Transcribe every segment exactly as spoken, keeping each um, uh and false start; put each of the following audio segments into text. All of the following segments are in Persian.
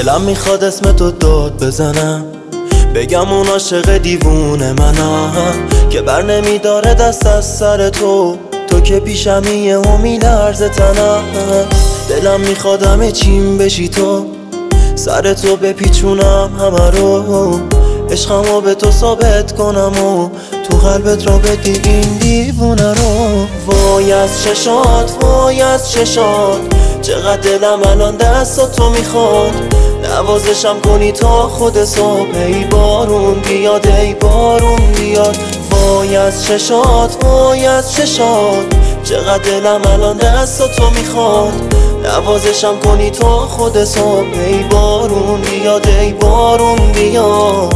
دلم میخواد اسم تو داد بزنم، بگم اون عاشق دیوونه منم که بر نمیداره دست از سر تو. تو که پیشمیه و میلرزه تنم. دلم میخواد همه چیم بشی تو، سر تو بپیچونم همه رو، عشقمو به تو ثابت کنم و تو قلبت را بدی این دیوونه رو. وای از چشات، وای از چشات، چقدر دلم الان دست تو میخواد. نوازشم کنی تا خود صبح، ای بارون بیاد، ای بارون بیاد. وای از چشات، وای از چشات، چقدر دلم الان دست تو میخواد. نوازشم کنی تا خود صبح، ای بارون بیاد، ای بارون بیاد.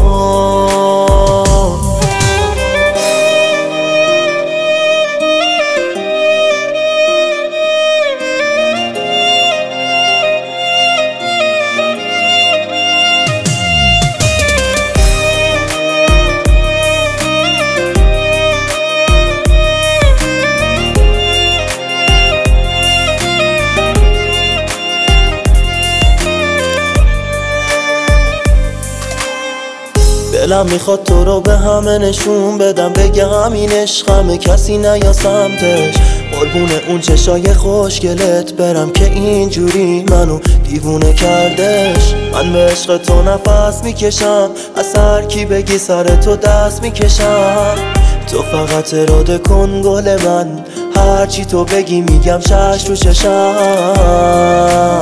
دلم میخواد تو رو به همه نشون بدم، بگم این عشقمه کسی نیا سمتش. قربون اون چشای خوشگلت برم که اینجوری منو دیوونه کردش. من به عشق تو نفس میکشم، از هر کی بگی سر تو دست میکشم. تو فقط اراده کن گل من، هرچی تو بگی میگم شش رو چشم.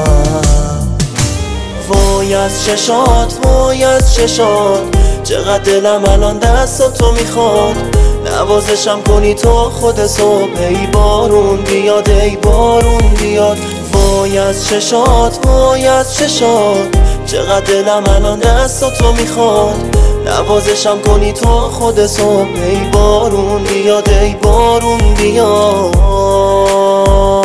وای از چشات، وای از چشات، چقدر دلم الان دست تو میخواد. نوازشم کنی تا خود صبح، ای بارون بیاد، ای بارون بیاد. وای از چشات، وای از چشات، چقدر دلم الان دست تو میخواد. نوازشم کنی تا خود صبح، ای بارون بیاد، ای بارون بیاد.